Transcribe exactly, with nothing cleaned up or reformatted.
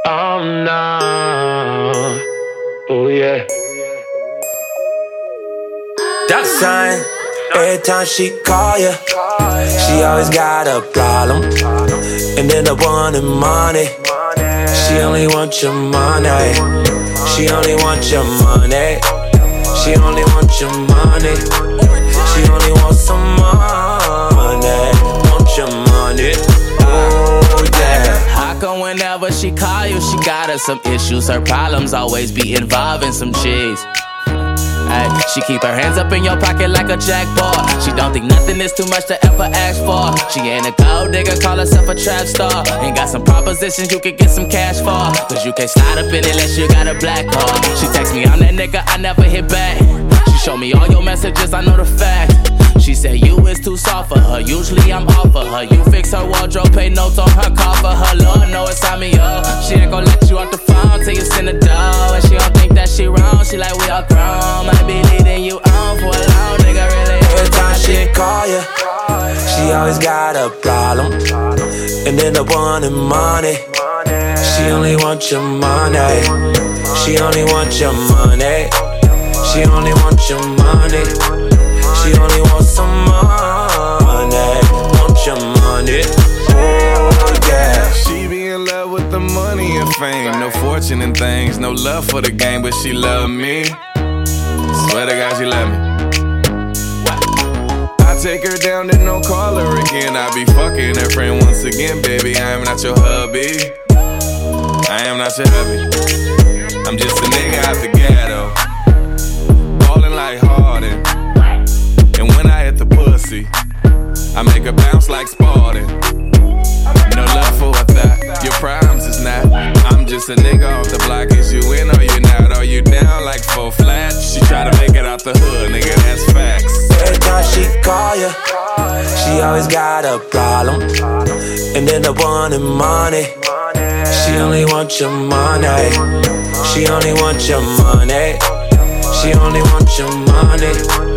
Oh no. Oh yeah. Dollar sign. Every time she call ya, she always got a problem. And then the one in money. She only want your money. She only want your money. She only want your money. She only wants some money. Want your money. Oh yeah. How come whenever she call you, she got her some issues? Her problems always be involving some cheese. Ay, she keep her hands up in your pocket like a jackpot. She don't think nothing is too much to ever ask for. She ain't a gold digger, call herself a trap star. Ain't got some propositions you could get some cash for. Cause you can't slide up in it unless you got a black card. She text me, I'm that nigga, I never hit back. She show me all your messages, I know the fact. She said you is too soft for her, usually I'm off for her. You fix her wardrobe, pay notes on her car for her. Lord know it's on me up. She ain't gon' let you off the phone till you send the dough. And she don't think that she wrong, she like we all grown. Might be leading you on for a long nigga, really. Every time she call ya, she always got a problem. And then the one in money. She only want your money. She only want your money. She only want your money. She only wants some money. Want your money. Oh yeah. She be in love with the money and fame. No fortune and things. No love for the game, but she love me. Swear to God she love me. I take her down, then no call her again. I be fucking her friend once again, baby. I am not your hubby. I am not your hubby. I'm just a nigga out the ghetto, ballin' like Harden. And when I hit the pussy, I make her bounce like Spartan. No love for a thought, your problems is not. I'm just a nigga off the block. Is you in or you not? Are you down like four flat? She try to make it out the hood, nigga, that's facts. Every time she call ya, she always got a problem. And then the one in money. She only want your money. She only want your money. She only want your money.